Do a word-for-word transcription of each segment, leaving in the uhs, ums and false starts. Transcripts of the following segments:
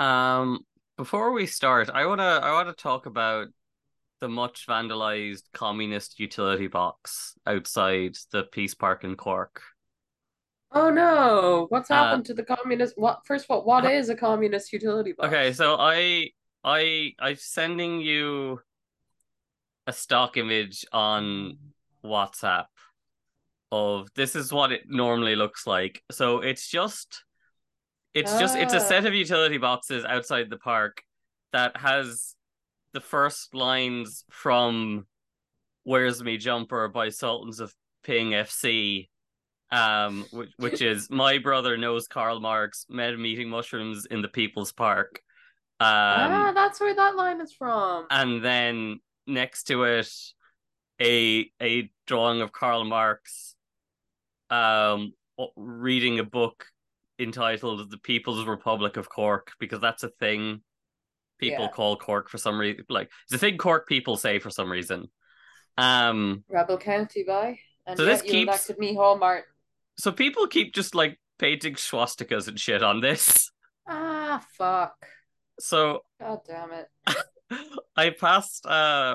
Um, Before we start, I wanna I wanna talk about the much vandalized communist utility box outside the Peace Park in Cork. Oh no, what's Uh, happened to the communist? What, first of all, what h- is a communist utility okay, okay, box? so I I I'm sending you a stock image on WhatsApp of this is what it normally looks like. So it's just it's just it's a set Ah, of utility boxes outside the park that has the first lines from Where's Me Jumper by Sultans of Ping F C, um, which, which is my brother knows Karl Marx, met him eating mushrooms in the People's Park. ah, Um, that's where that line is from. and then next to it, a a drawing of Karl Marx um, reading a book entitled The People's Republic of Cork, because that's a thing people Yeah, call Cork for some reason. Like, it's a thing Cork people say for some reason. Um, Rebel County by, and so this yet you keeps elected me Hallmark. so people keep just like painting swastikas and shit on this. Ah, fuck. So God damn it. I passed. Uh,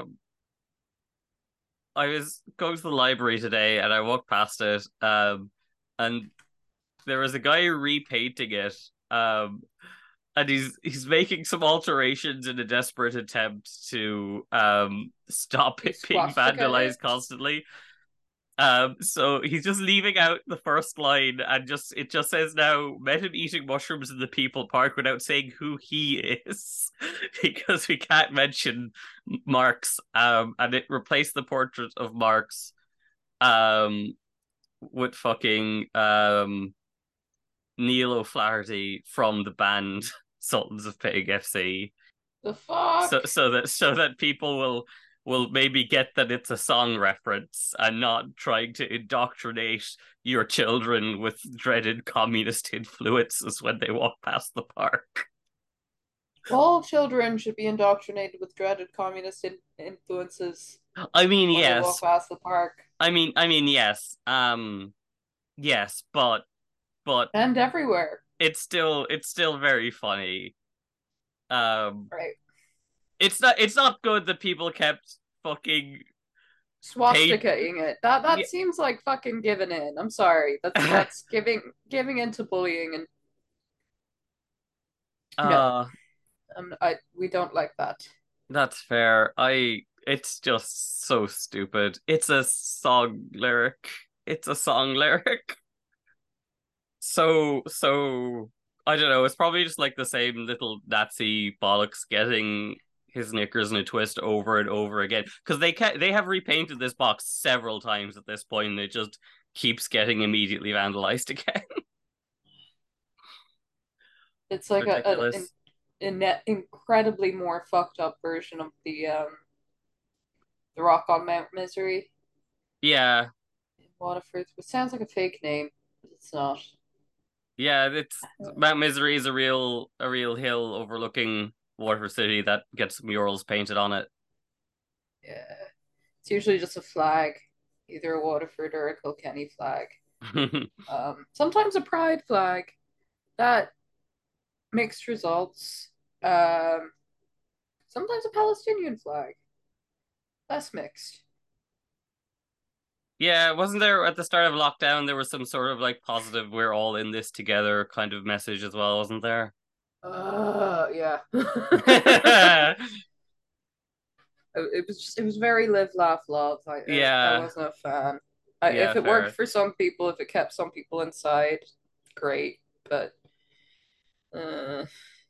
I was going to the library today, and I walked past it. Um, and there was a guy repainting it. Um, and he's he's making some alterations in a desperate attempt to um stop You it being swastika vandalized it? constantly. Um, so he's just leaving out the first line, and just it just says now met him eating mushrooms in the People Park without saying who he is, because we can't mention Marx. Um, and it replaced the portrait of Marx um with fucking um Neil O'Flaherty from the band Sultans of Pig F C. The So fuck? so that so that people will will maybe get that it's a song reference and not trying to indoctrinate your children with dreaded communist influences when they walk past the park. All children should be indoctrinated with dreaded communist in influences I mean, when they walk yes. past the park. I mean, I mean, yes. Um, yes, but but And everywhere. it's still it's still very funny. Um, Right. it's not it's not good that people kept fucking paid. Swastikaing it. That Yeah. that seems like fucking giving in. I'm sorry. That's that's giving giving into bullying and no, uh um, I we don't like that. That's fair. I It's just so stupid. It's a song lyric. It's a song lyric. So so I don't know, it's probably just like the same little Nazi bollocks getting his knickers in a twist over and over again. Because they ca- they have repainted this box several times at this point, and it just keeps getting immediately vandalized again. It's like a, a an, Ridiculous. an incredibly more fucked up version of the um the Rock on Mount Misery Yeah, in Waterford, which sounds like a fake name, but it's not. yeah, it's Mount Misery is a real a real hill overlooking Water City that gets murals painted on it. Yeah, it's usually just a flag, either a Waterford or a Kilkenny flag. Um, sometimes a Pride flag. That mixed results. Um, sometimes a Palestinian flag. Less mixed. Yeah, wasn't there at the start of lockdown there was some sort of like positive we're all in this together kind of message as well, wasn't there? Uh, yeah. It was just, it was very live, laugh, love. I I, I Yeah, wasn't a fan. I, yeah, if it worked fair. for some people, if it kept some people inside, great. But uh,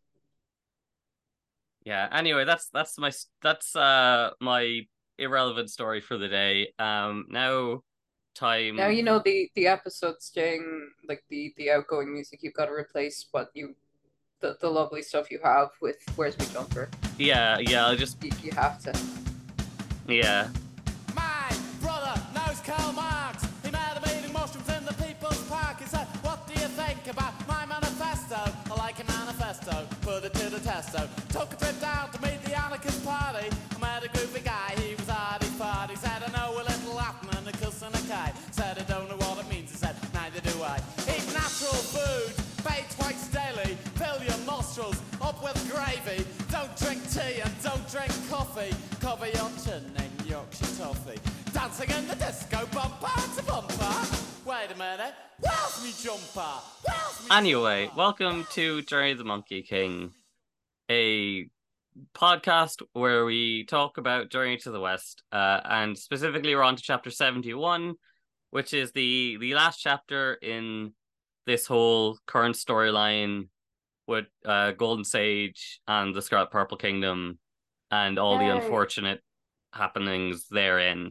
Yeah. Anyway, that's that's my that's uh my irrelevant story for the day. Um now now time you know the the episode staying like the the outgoing music. You've got to replace what you the, the lovely stuff you have with "Where's My Jumper." Yeah, yeah, I'll just You, you have to. yeah. My brother knows Karl Marx. He made a meeting mushrooms in the People's Park. He said, what do you think about my manifesto? I like a manifesto, put it to the testo. Took a trip down to meet the anarchist party. I met a groovy guy, he was hardy farty. Said, I know a little Latin and a cuss and a kite. Said, I don't know what it means. He said, neither do I. Eat natural food, baked whites daily. Fill your nostrils, up with gravy. Don't drink tea and don't drink coffee. Cover your chin in Yorkshire toffee. Dancing in the disco, bumper to bumper. Wait a minute, where's me jumper? Where's me Anyway, jumper? welcome to Journey of the Monkey King, a podcast where we talk about Journey to the West, uh, and specifically we're on to chapter seventy-one, which is the the last chapter in this whole current storyline with uh, Golden Sage and the Scarlet Purple Kingdom and all the Yay. unfortunate happenings therein.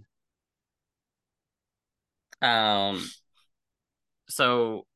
Um, so,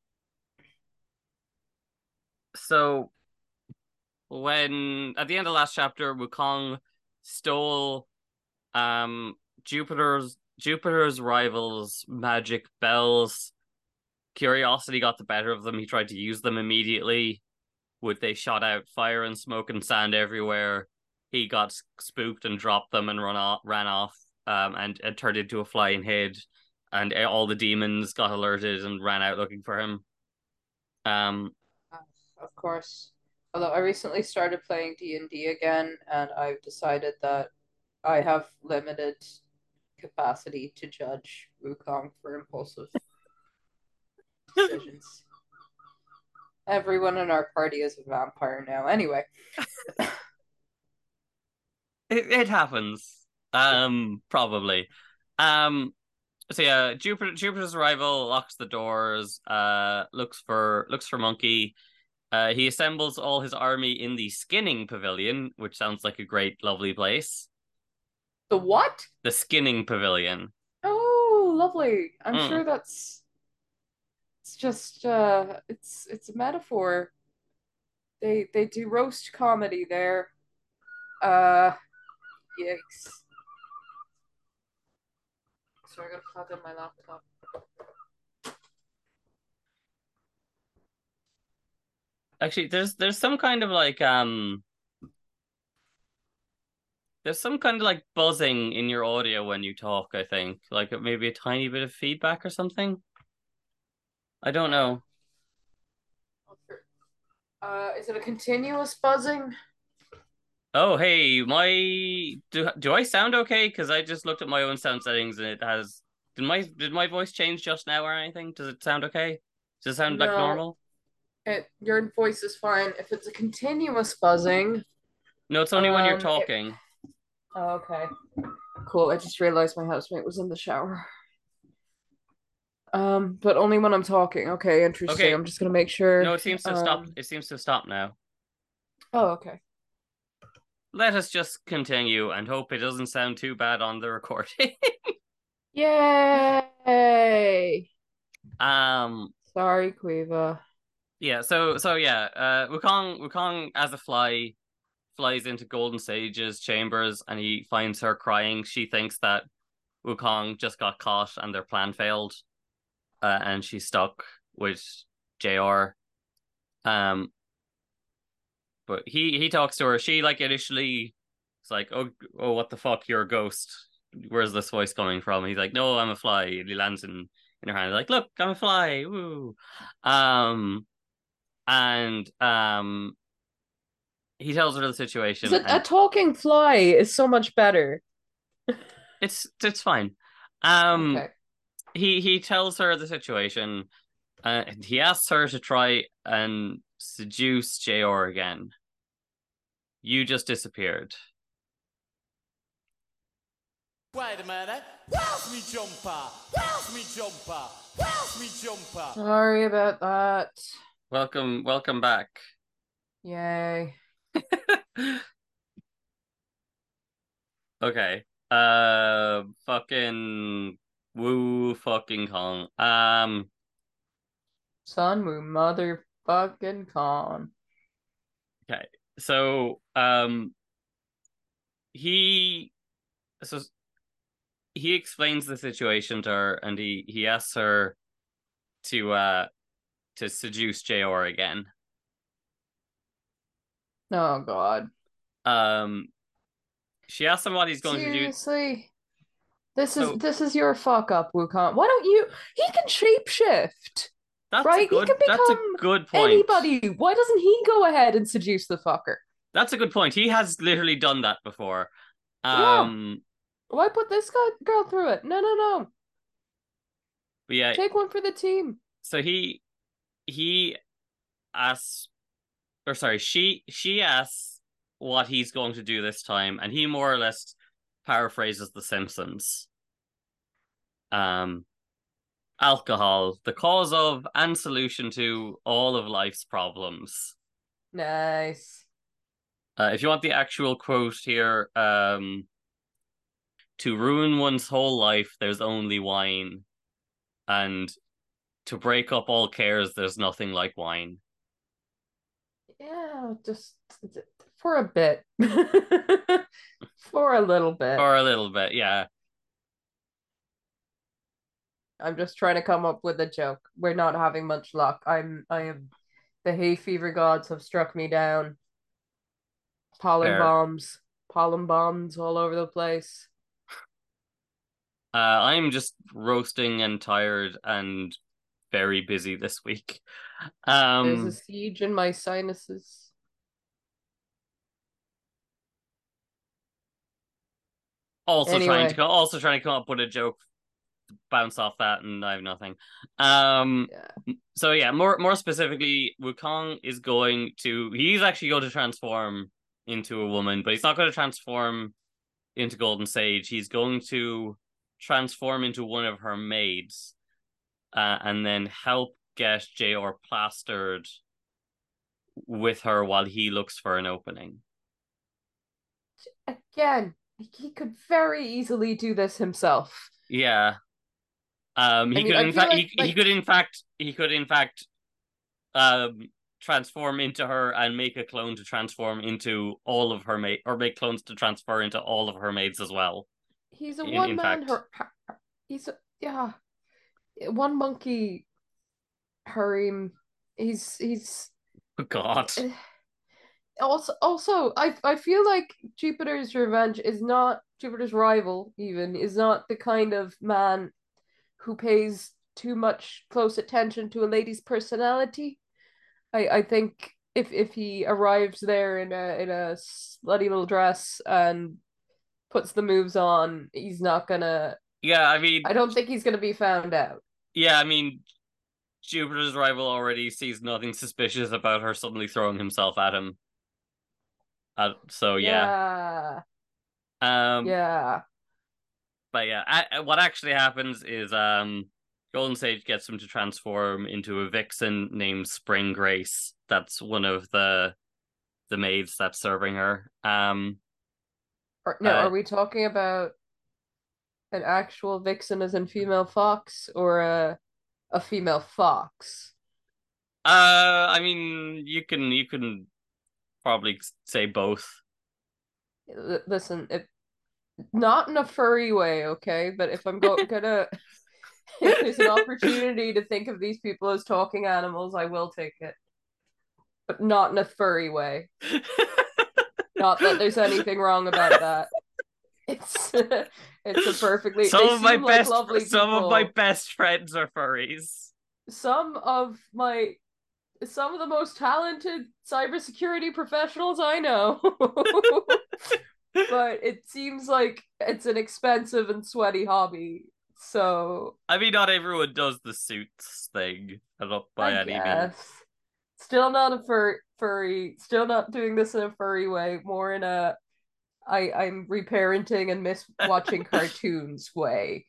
so when at the end of the last chapter, Wukong stole um Jupiter's Jupiter's rival's magic bells. Curiosity got the better of them. He tried to use them immediately. Would they shot out fire and smoke and sand everywhere. He got spooked and dropped them and run off, ran off, um, and, and turned into a flying head. And all the demons got alerted and ran out looking for him. Um, Of course. Although I recently started playing D and D again, and I've decided that I have limited capacity to judge Wukong for impulsive decisions. Everyone in our party is a vampire now. Anyway. it, it happens. Um, probably. Um, so yeah, Jupiter Jupiter's arrival locks the doors, uh, looks for looks for Monkey. Uh, he assembles all his army in the Skinning Pavilion, which sounds like a great, lovely place. The what? The Skinning Pavilion. Oh, lovely. I'm Mm. sure that's it's just uh it's it's a metaphor. They they do roast comedy there. Uh yikes. So I gotta plug in my laptop. Actually, there's there's some kind of like um there's some kind of like buzzing in your audio when you talk, I think. Like maybe a tiny bit of feedback or something. I don't know. Uh, is it a continuous buzzing? Oh, hey, my do do I sound okay? Because I just looked at my own sound settings and it has did my did my voice change just now or anything? Does it sound okay? Does it sound like No. normal? It, your voice is fine. If it's a continuous buzzing, No, it's only when you're Um, it- talking. oh, okay. Cool. I just realized my housemate was in the shower. Um, but only when I'm talking. Okay, interesting. Okay. I'm just gonna make sure. No, it seems to have stopped. um, It seems to have stopped now. Oh, okay. Let us just continue and hope it doesn't sound too bad on the recording. Yay! um Sorry, Quiva. yeah, so so yeah, uh Wukong Wukong as a fly flies into Golden Sage's chambers and he finds her crying. She thinks that Wukong just got caught and their plan failed. Uh, and she's stuck with J R. Um but he he talks to her. She like initially it's like, oh oh what the fuck, you're a ghost. Where's this voice coming from? He's like, no, I'm a fly. And he lands in, in her hand. Like, look, I'm a fly. Woo. Um and um he tells her the situation. Is it, a and talking fly is so much better. it's it's fine. Um Okay. he he tells her the situation. Uh, he asks her to try and seduce J R again. You just disappeared. Wait a minute, where's me jumper? Where's me jumper? Where's me jumper? Sorry about that. Welcome, welcome back. Yay. Okay. Uh, fucking woo, fucking Kong. Um, Sunwoo motherfucking con. okay. So, um, he, so he explains the situation to her, and he he asks her to uh to seduce J R again. Oh God. Um, she asks him what he's going to do. Seriously? This is So- this is your fuck up, Wukong. Why don't you? He can shapeshift. That's right? a good. He can That's a become good point. anybody. Why doesn't he go ahead and seduce the fucker? That's a good point. He has literally done that before. Yeah. Um, Why put this guy, girl through it? No, no, no. but yeah, Take one for the team. so he he asks, or sorry, she she asks what he's going to do this time, and he more or less paraphrases The Simpsons. Um, alcohol, the cause of and solution to all of life's problems. Nice. Uh, if you want the actual quote here, um, to ruin one's whole life, there's only wine, and to break up all cares, there's nothing like wine. Yeah, just for a bit. For a little bit. For a little bit, yeah. I'm just trying to come up with a joke. We're not having much luck. I'm I am the hay fever gods have struck me down. Pollen Fair. bombs. Pollen bombs all over the place. Uh, I'm just roasting and tired and very busy this week. Um, There's a siege in my sinuses. also Anyway. trying to co- also trying to come up with a joke to bounce off that, and I have nothing. Um, Yeah. so yeah, more more specifically, Wukong is going to he's actually going to transform into a woman, but he's not going to transform into Golden Sage. He's going to transform into one of her maids, uh, and then help get J R plastered with her while he looks for an opening. Again, he could very easily do this himself. Yeah. Um, he I mean, could I in feel fact like- he, he like- could in fact he could in fact um transform into her and make a clone to transform into all of her maid, or make clones to transfer into all of her maids as well. He's a In- one in man. fact. Her, her, he's a yeah, one monkey harem. He's he's Oh, God. also also I I feel like Jupiter's Revenge is not Jupiter's rival. Even is not the kind of man who pays too much close attention to a lady's personality. I I think if if he arrives there in a in a slutty little dress and puts the moves on, he's not gonna. Yeah, I mean, I don't think he's gonna be found out. yeah, I mean, Jupiter's rival already sees nothing suspicious about her suddenly throwing himself at him. Uh, so yeah. Yeah. Um, Yeah. but yeah, I, what actually happens is um, Golden Sage gets him to transform into a vixen named Spring Grace. That's one of the the maids that's serving her. Um, Or, no, Uh, are we talking about an actual vixen as in female fox or a a female fox? uh, I mean, you can you can probably say both. L- listen, if not in a furry way, okay? But if I'm go gonna if there's an opportunity to think of these people as talking animals, I will take it. But not in a furry way. Not that there's anything wrong about that. It's it's a perfectly some they of my seem like best lovely some of my people. best friends are furries. Some of my some of the most talented cybersecurity professionals I know. But it seems like it's an expensive and sweaty hobby. So I mean, not everyone does the suits thing. Not by I any means. guess. Still not a fur furry. Still not doing this in a furry way. More in a I I'm reparenting and miss watching cartoons way.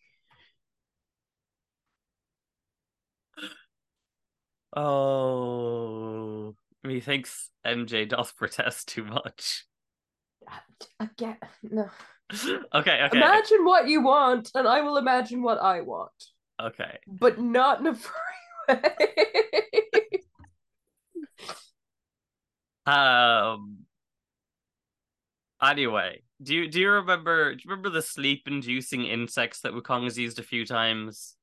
Oh, methinks M J doth protest too much. Again, no. Okay, okay, Imagine what you want, and I will imagine what I want, okay. but not in a furry way. Um. Anyway, do you do you remember? Do you remember the sleep-inducing insects that Wukong has used a few times?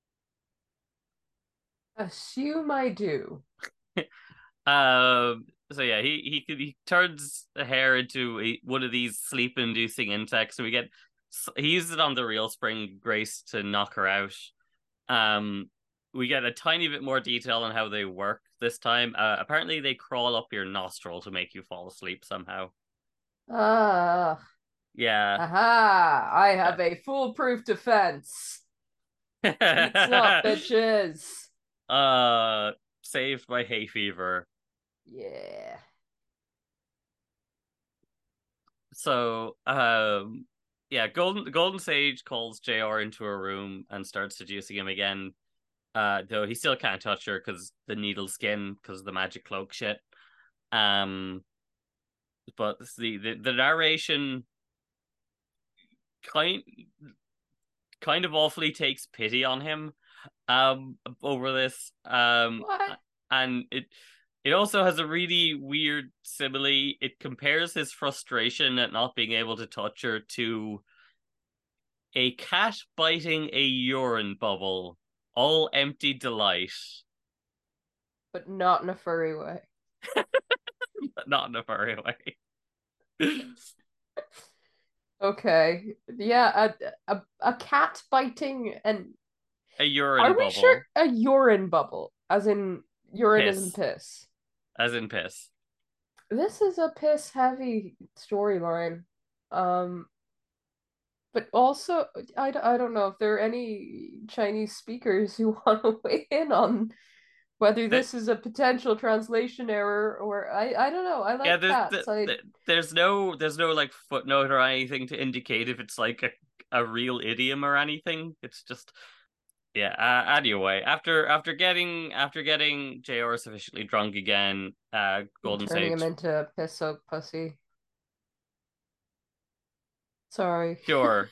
Assume I do. Um. So yeah, he he could he turns the hair into a, one of these sleep-inducing insects. So we get he uses it on the real Spring Grace to knock her out. Um, we get a tiny bit more detail on how they work this time. Uh, apparently, they crawl up your nostril to make you fall asleep somehow. Ah, Yeah. aha! I have a foolproof defense. It's not, bitches. uh, saved by hay fever. Yeah. So, um, yeah, Golden Golden Sage calls J R into a room and starts seducing him again. Uh, though he still can't touch her because the needle skin, because of the magic cloak shit. Um, but the the, the narration kind kind of awfully takes pity on him um over this. Um, What? and it it also has a really weird simile. It compares his frustration at not being able to touch her to a cat biting a urine bubble, all empty delight. But not in a furry way. Not in a furry way. Okay. Yeah, a, a, a cat biting and A urine are we bubble. sure a urine bubble? As in urine Piss. isn't piss. As in piss. This is a piss heavy storyline. Um but also I, I don't know if there are any Chinese speakers who want to weigh in on whether That, this is a potential translation error or I I don't know. I yeah, like there's cats. I there's no there's no like footnote or anything to indicate if it's like a, a real idiom or anything. It's just yeah. Uh, anyway, after after getting after getting J R sufficiently drunk again, uh, Golden turning Sage him into a piss soaked pussy. Sorry. Sure.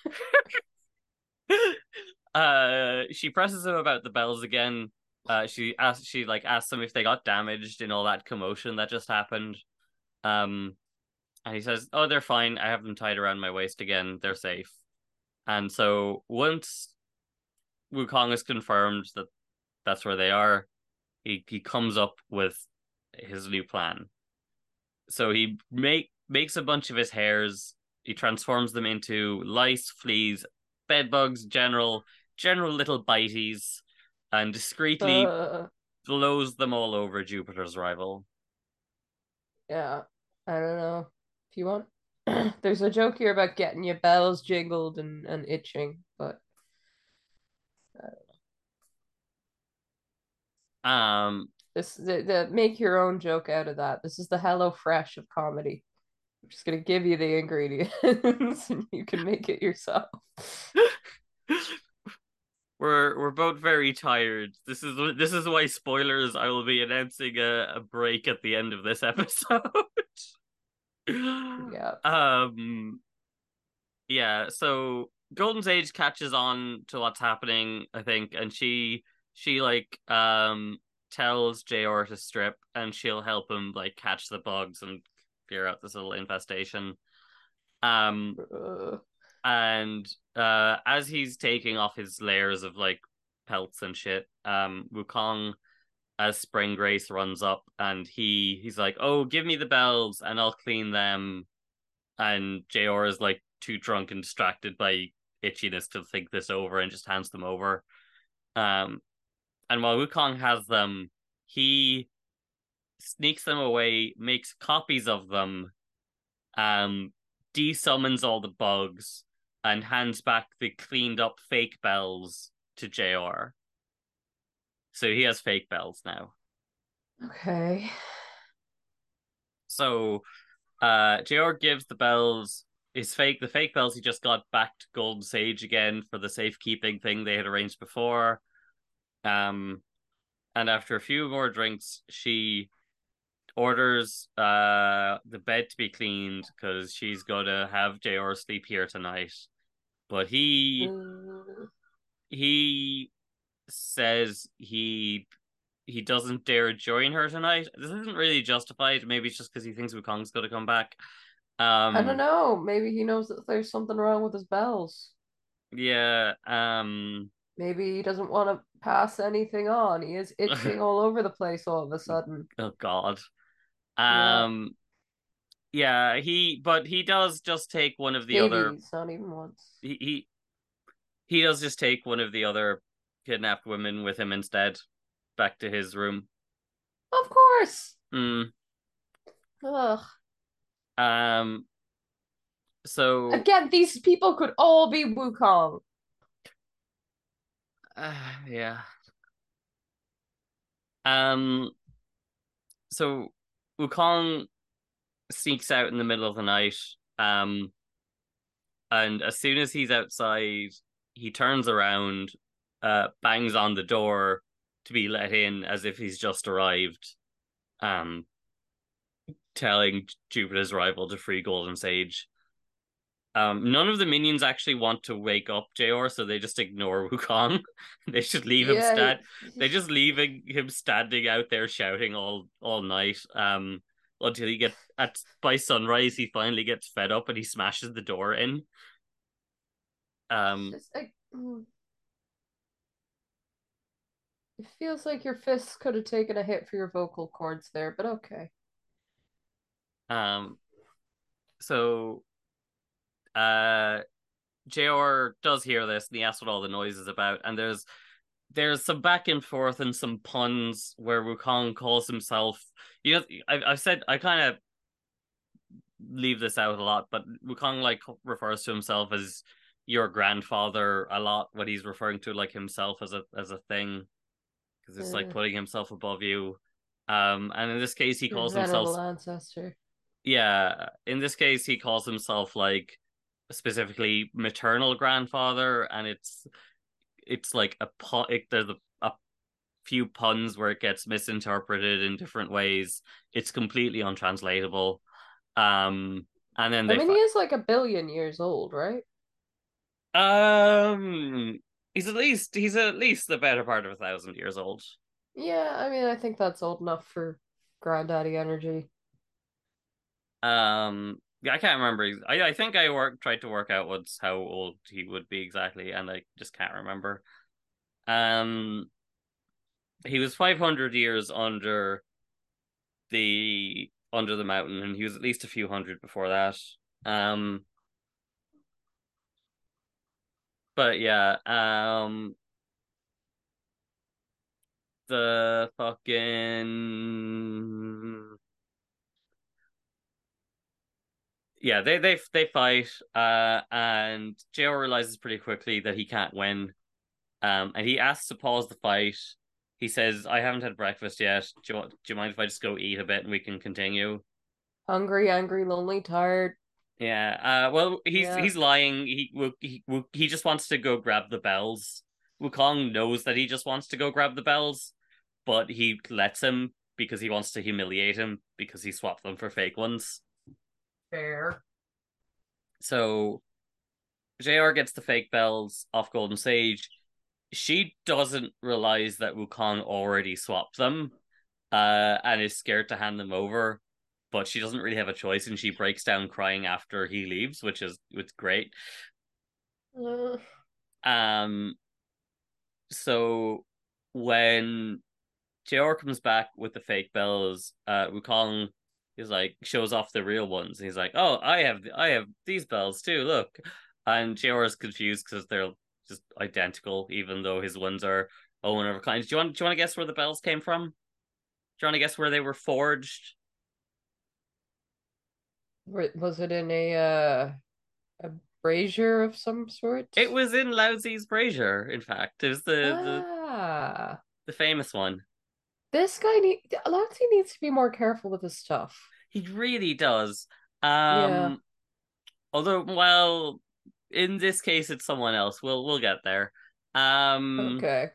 uh, she presses him about the bells again. Uh, she asks, she like asks him if they got damaged in all that commotion that just happened. Um, and he says, "Oh, they're fine. I have them tied around my waist again. They're safe." And so once Wukong is confirmed that that's where they are, he he comes up with his new plan. So he make makes a bunch of his hairs. He transforms them into lice, fleas, bedbugs, general general little bites, and discreetly Uh, blows them all over Jupiter's rival. yeah. I don't know. If you want. There's a joke here about getting your bells jingled and, and itching, but Um, this the, the make your own joke out of that. This is the Hello Fresh of comedy. I'm just gonna give you the ingredients and you can make it yourself. we're we're both very tired. This is this is why spoilers. I will be announcing a, a break at the end of this episode. Yeah. Um. Yeah. So Golden Sage catches on to what's happening, I think, and she she like um tells J R to strip, and she'll help him like catch the bugs and clear out this little infestation. Um. Uh, And uh, as he's taking off his layers of like pelts and shit, um, Wukong, as Spring Grace runs up, and he he's like, "Oh, give me the bells, and I'll clean them." And J R is like too drunk and distracted by itchiness to think this over, and just hands them over. Um, and while Wukong has them, he sneaks them away, makes copies of them, um, desummons all the bugs, and hands back the cleaned up fake bells to J R. So he has fake bells now. okay. So uh J R gives the bells his fake the fake bells he just got back to Golden Sage again for the safekeeping thing they had arranged before. Um and after a few more drinks, she orders uh the bed to be cleaned because she's gonna have J R sleep here tonight. But he Uh, he says he he doesn't dare join her tonight. This isn't really justified. Maybe it's just because he thinks Wukong's going to come back. I don't Um, know. Maybe he knows that there's something wrong with his bells. yeah. Um, Maybe he doesn't want to pass anything on. He is itching all over the place all of a sudden. oh God. Yeah. Um, yeah. He, but he does just take one of the other. Scabies, not even once. He he he does just take one of the other kidnapped women with him instead, back to his room. Of course. Mm. Ugh. Um. So Again, these people could all be Wukong. uh, yeah. Um. So Wukong sneaks out in the middle of the night. Um. And as soon as he's outside, he turns around, uh, bangs on the door to be let in as if he's just arrived. Um. Telling Jupiter's rival to free Golden Sage. Um, none of the minions actually want to wake up J R, so they just ignore Wukong. They just leave him Yeah. stand. They just leaving him standing out there shouting all all night. Um, until he get at by sunrise, he finally gets fed up and he smashes the door in. Um, Just like, mm. It feels like your fists could have taken a hit for your vocal cords there, but okay. um, so, uh, J R does hear this and he asks what all the noise is about, and there's there's some back and forth and some puns where Wukong calls himself. You know, I, I've said I kind of leave this out a lot, but Wukong like refers to himself as your grandfather a lot when he's referring to like himself as a as a thing, because it's like Uh, putting himself above you. Um, and in this case, he your calls venerable himself. ancestor. Yeah, in this case, he calls himself like specifically maternal grandfather, and it's it's like a pun. It, there's a, a few puns where it gets misinterpreted in different ways. It's completely untranslatable. Um, and then I they mean, fi- he is like a billion years old, right? um he's at least he's at least the better part of a thousand years old. Yeah, I mean, I think that's old enough for granddaddy energy. Um, yeah, I can't remember. I I think I work tried to work out what's how old he would be exactly, and I just can't remember. Um, he was five hundred years under the under the mountain, and he was at least a few hundred before that. Um, but yeah, um, the fucking yeah, they they they fight, uh, and J O realizes pretty quickly that he can't win. Um, and he asks to pause the fight. He says, "I haven't had breakfast yet. Do you, do you mind if I just go eat a bit and we can continue?" Hungry, angry, lonely, tired. Yeah. Uh. Well, he's Yeah. he's lying. He he he just wants to go grab the bells. Wukong knows that he just wants to go grab the bells, but he lets him because he wants to humiliate him because he swapped them for fake ones. Fair. So J R gets the fake bells off Golden Sage. She doesn't realize that Wukong already swapped them, uh, and is scared to hand them over. But she doesn't really have a choice, and she breaks down crying after he leaves, which is it's great. Uh, Um, so when J R comes back with the fake bells, uh, Wukong is like shows off the real ones. And he's like, "Oh, I have I have these bells too. Look," and J R is confused because they're just identical, even though his ones are oh one of a kind. Do you want do you want to guess where the bells came from? Do you want to guess where they were forged? was it in a uh, a brazier of some sort? It was in Laozi's brazier. In fact, it was the the Ah, the famous one. this guy need Alexi needs to be more careful with his stuff. He really does. Yeah. Um, although, well, in this case, it's someone else. We'll we'll get there. Um, Okay.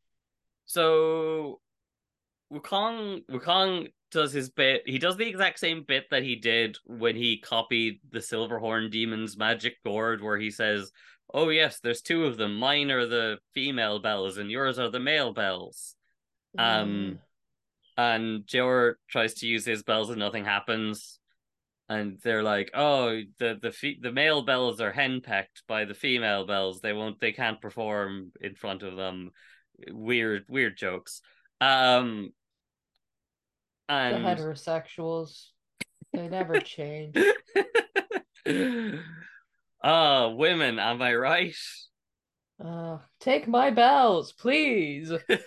so Wukong Wukong does his bit. He does the exact same bit that he did when he copied the Silverhorn Demon's magic gourd, where he says, "Oh yes, there's two of them. Mine are the female bells, and yours are the male bells." Uh, Um, and Jor tries to use his bells, and nothing happens. And they're like, "Oh, the the fe- the male bells are henpecked by the female bells. They won't. They can't perform in front of them." Weird, weird jokes. Um, the and heterosexuals, they never change. oh, women, am I right? Uh, take my bells, please.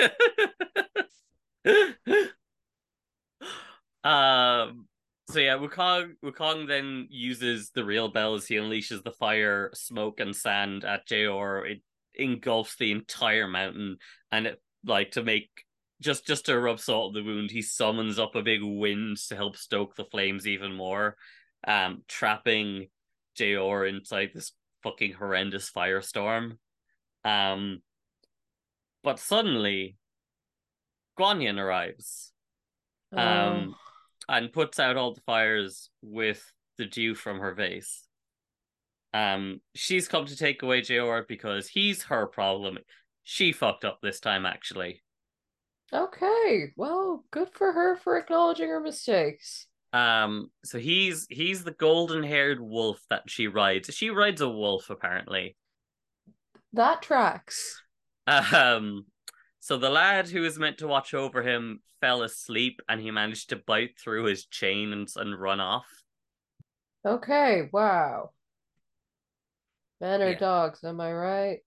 um. So yeah, Wukong Wukong then uses the real bells. He unleashes the fire, smoke, and sand at Jeor. It engulfs the entire mountain, and it like to make just just to rub salt in the wound. He summons up a big wind to help stoke the flames even more, um, trapping Jeor inside this fucking horrendous firestorm. Um, but suddenly, Guanyin arrives. Oh. Um, and puts out all the fires with the dew from her vase. Um, she's come to take away Jeor because he's her problem. She fucked up this time, actually. Okay, well, good for her for acknowledging her mistakes. Um, so he's he's the golden-haired wolf that she rides. She rides a wolf, apparently. That tracks. Um, so the lad who was meant to watch over him fell asleep, and he managed to bite through his chain and, and run off. Okay, wow. Men are Yeah. dogs, am I right?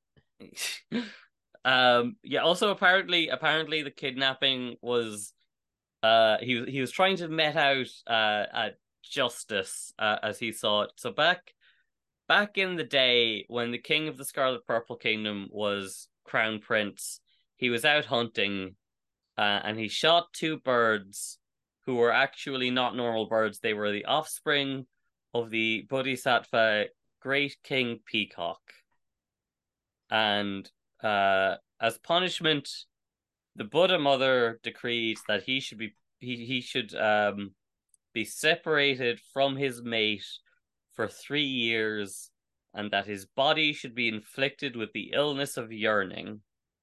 um, yeah. Also, apparently, apparently, the kidnapping was. Uh, he he was trying to met out uh at justice uh, as he saw it. So back back in the day when the king of the Scarlet Purple Kingdom was crown prince, he was out hunting, uh, and he shot two birds who were actually not normal birds. They were the offspring of the Bodhisattva Great King Peacock. And uh, as punishment, the Buddha mother decreed that he should be he, he should um, be separated from his mate for three years, and that his body should be inflicted with the illness of yearning.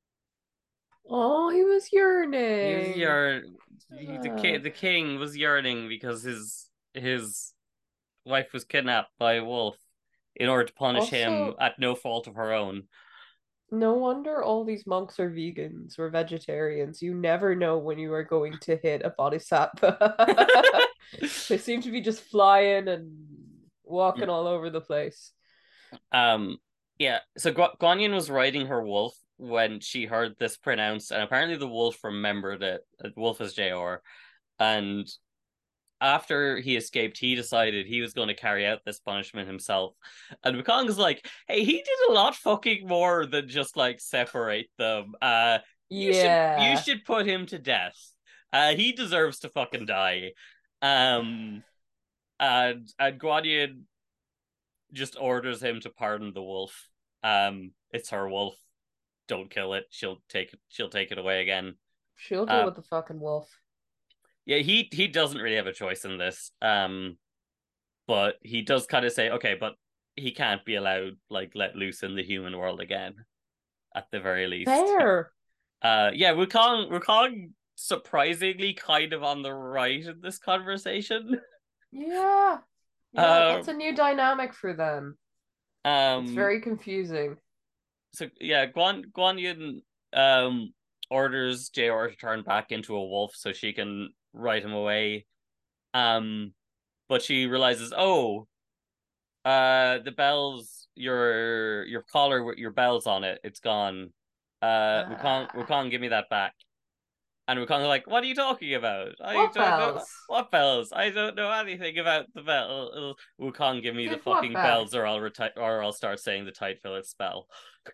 Oh, he was yearning. He was yearn. Uh. The king, the king was yearning because his his wife was kidnapped by a wolf in order to punish Also, him at no fault of her own. No wonder all these monks are vegans or vegetarians. You never know when you are going to hit a bodhisattva. They seem to be just flying and walking all over the place. Um, yeah. So Gu- Guanyin was riding her wolf when she heard this pronounced, and apparently the wolf remembered it. The wolf is Jeor, and after he escaped, he decided he was going to carry out this punishment himself. And Wukong's like, "Hey, he did a lot fucking more than just like separate them. Uh, you Yeah. should you should put him to death. Uh, he deserves to fucking die." Um, and and Guanyin just orders him to pardon the wolf. Um, it's her wolf. Don't kill it. She'll take it. She'll take it away again. She'll deal Uh, with the fucking wolf. Yeah, he he doesn't really have a choice in this. Um, but he does kind of say, okay, but he can't be allowed like let loose in the human world again, at the very least. Fair. Uh, yeah, Wukong Wukong surprisingly kind of on the right in this conversation. Yeah. Yeah, Uh, that's a new dynamic for them. Um, It's very confusing. So yeah, Guan Guanyin um orders Jeor to turn back into a wolf so she can write him away. Um, but she realizes, oh, uh, the bells, your your collar with your bells on it, it's gone. Uh, Wukong, Ah. Wukong, give me that back. And Wukong's like, what are you talking about? I What don't know bells? what bells. I don't know anything about the bell. Wukong, give me Give the what fucking back? bells, or I'll reti- or I'll start saying the tight fillet spell.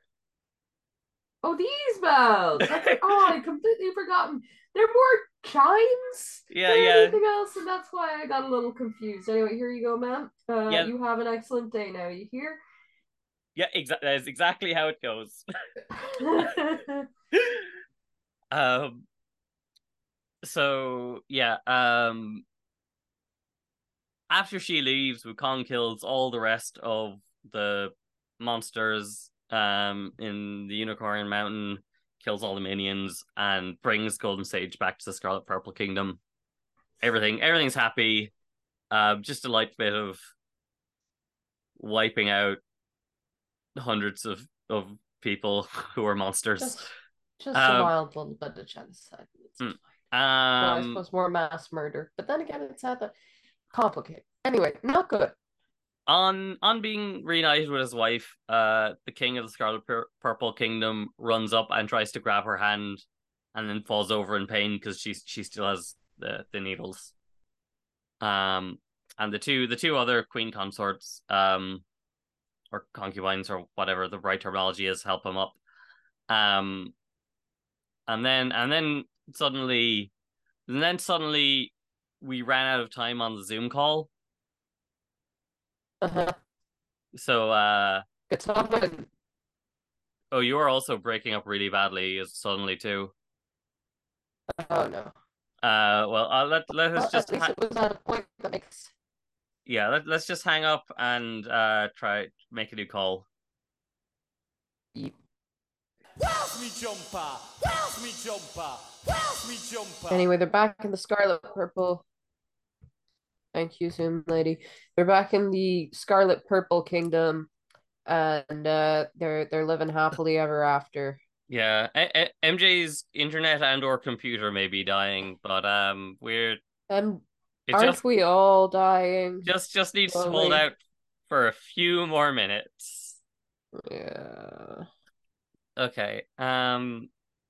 Oh, these bells! That's, oh, I completely forgotten. They're more chimes Yeah, than yeah. anything else, and that's why I got a little confused. Anyway, here you go, ma'am. Uh, Yeah. You have an excellent day now. You hear? Yeah, exactly. That's exactly how it goes. um. So yeah. Um. After she leaves, Wukong kills all the rest of the monsters um in the Unicorn Mountain, kills all the minions, and brings Golden Sage back to the Scarlet Purple Kingdom. Everything, everything's happy. Um, just a light bit of wiping out hundreds of of people who are monsters. Just, just Um, a wild little bit of genocide. It's hmm. fine. Well, I Um, suppose more mass murder, but then again, it's not that complicated. Anyway, not good. On on being reunited with his wife, uh, the king of the Scarlet Pur- Purple Kingdom runs up and tries to grab her hand, and then falls over in pain because she she still has the the needles. Um, and the two the two other queen consorts, um, or concubines or whatever the right terminology is, help him up. Um, and then and then suddenly, and then suddenly, we ran out of time on the Zoom call. Uh-huh. So, uh, It's happened. oh, you are also breaking up really badly suddenly too. Oh no. Uh, well, uh, let let us Well, just at least ha- it was at a point that makes. yeah, let let's just hang up and uh try make a new call. Where's me jumper? Where's me jumper? Where's me jumper? Anyway, they're back in the Scarlet Purple. Thank you, Zoom lady. They're back in the Scarlet Purple Kingdom, and uh, they're they're living happily ever after. Yeah, a- a- M J's internet and or computer may be dying, but um, we're And it aren't just we all dying just just needs to hold slowly? out for a few more minutes. Yeah. Okay. Um.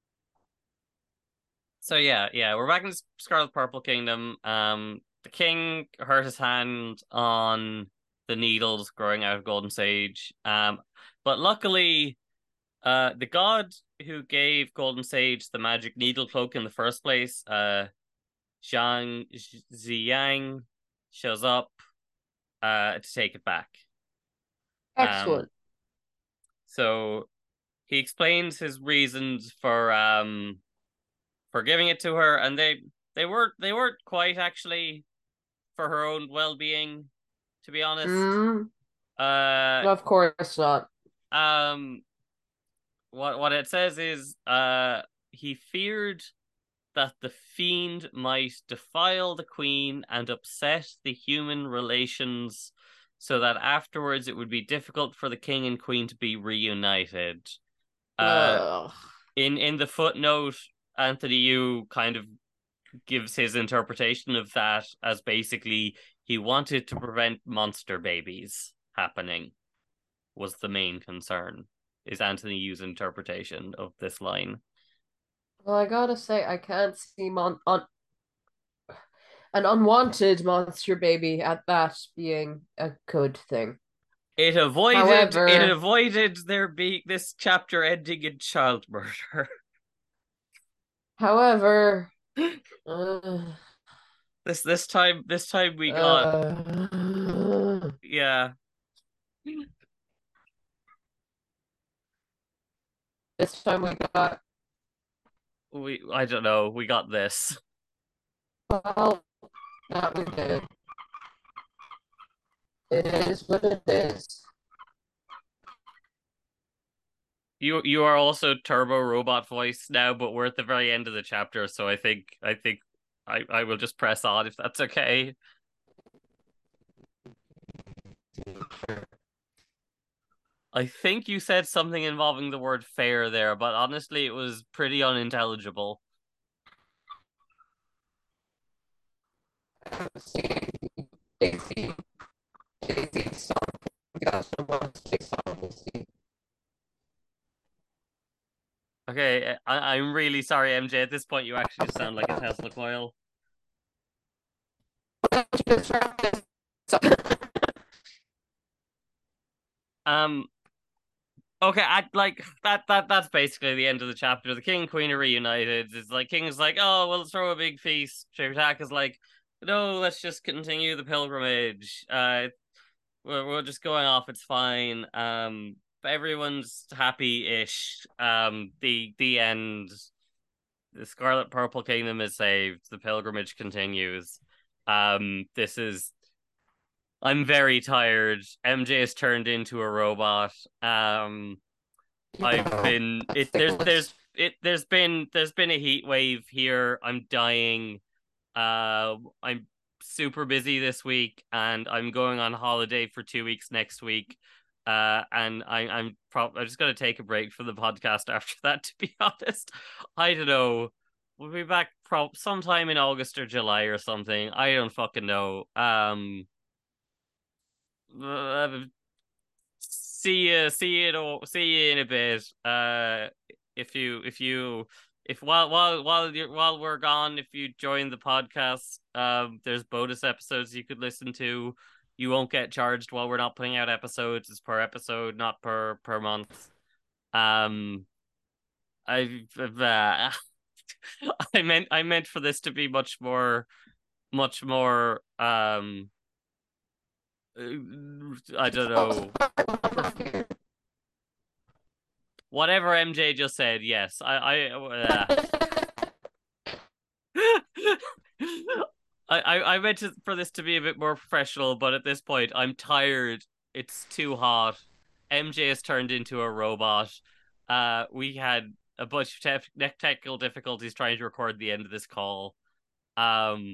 So yeah, yeah, we're back in the Scarlet Purple Kingdom. Um, the king hurt his hand on the needles growing out of Golden Sage. Um, but luckily, uh, the god who gave Golden Sage the magic needle cloak in the first place, uh, Zhang Ziyang, shows up, uh, to take it back. Um, Excellent. so he explains his reasons for um for giving it to her, and they they weren't they weren't quite actually for her own well being, to be honest. Mm, Uh, of course not. um, what what it says is, uh, he feared that the fiend might defile the queen and upset the human relations, so that afterwards it would be difficult for the king and queen to be reunited. Uh, Ugh. in in the footnote, Anthony Yu kind of gives his interpretation of that as basically he wanted to prevent monster babies happening, was the main concern, is Anthony Yu's interpretation of this line. Well, I gotta say, I can't see mon on an unwanted monster baby at that being a good thing. It avoided However, it avoided there being this chapter ending in child murder. however, uh, this this time this time we got uh, yeah. this time we got, We I don't know, we got this. well, that we did. It is what it is. You you are also Turbo Robot voice now, but we're at the very end of the chapter, so I think I think I, I will just press on if that's okay. I think you said something involving the word fair there, but honestly it was pretty unintelligible. Okay, I, I'm really sorry, M J. At this point, you actually just sound like a Tesla coil. Um. Okay, I like that. That that's basically the end of the chapter. The king and queen are reunited. It's like King's like, oh, we'll throw a big feast. Shavtak is like, no, let's just continue the pilgrimage. Uh, we're we're just going off. It's fine. Um, everyone's happy-ish. Um, the the end. The Scarlet Purple Kingdom is saved. The pilgrimage continues. Um, this is. I'm very tired. M J has turned into a robot. Um, I've been it. There's there's it. There's been there's been a heat wave here. I'm dying. Uh, I'm super busy this week, and I'm going on holiday for two weeks next week. Uh, and I, I'm probably I'm just gonna take a break from the podcast after that. To be honest, I don't know. We'll be back pro sometime in August or July or something. I don't fucking know. Um, uh, see you, see you, in a, see you in a bit. Uh, if you, if you, if while while while you're while we're gone, if you join the podcast, um, there's bonus episodes you could listen to. You won't get charged while we're not putting out episodes. It's per episode, not per per month. Um, I've, I've uh, I meant I meant for this to be much more, much more. Um, I don't know. Whatever M J just said, yes. I I uh. I, I, I meant to, for this to be a bit more professional, but at this point, I'm tired. It's too hot. M J has turned into a robot. Uh, we had a bunch of te- technical difficulties trying to record the end of this call. Um,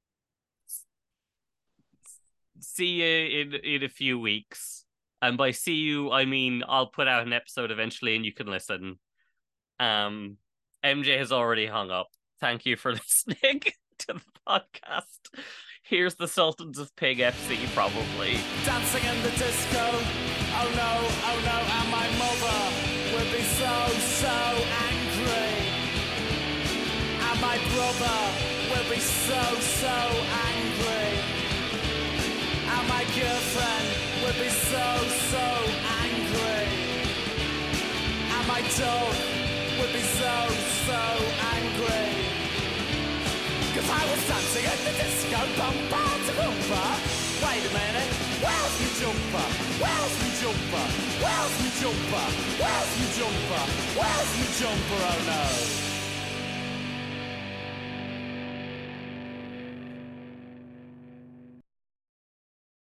see you in in a few weeks, and by see you, I mean I'll put out an episode eventually, and you can listen. Um, M J has already hung up. Thank you for listening to the podcast. Here's the Sultans of Pig F C, probably. Dancing in the disco. Oh no, oh no, and my mother will be so, so angry. And my brother will be so, so angry. And my girlfriend will be so, so angry. And my dog would be so, so angry. Cause I was dancing at the disco, bumper to bumper. Wait a minute, where's me jumper? Where's me jumper? Where's me jumper? Where's me jumper? Where's me jumper? Oh no.